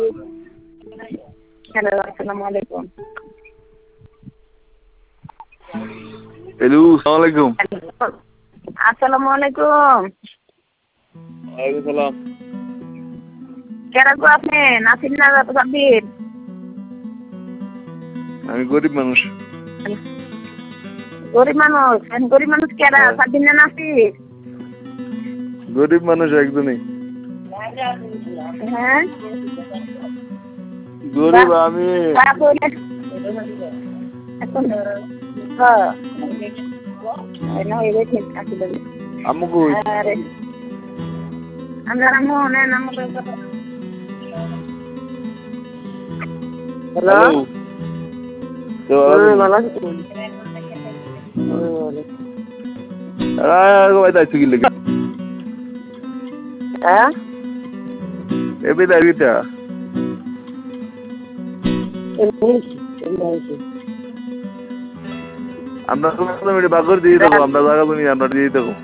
Hello, আসসালামু আলাইকুম। Hello, আসসালামু আলাইকুম। আসসালামু আলাইকুম। ওয়ালাইকুম সালাম। কেরা গো আপনি? নাসির না সাব্বির? আমি গরিব মানুষ। গরিব মানুষ? গরিব মানুষ কেরা? সাব্বির না নাসির? গরিব মানুষ একজনই। হ্যাঁ? গরিব আমি। আম্মু কই? হ্যালো, ভালো আছি। হ্যাঁ? আমরা বাগর দিয়ে দেবো, আমরা জায়গা জমি আমরা দিয়ে দেবো।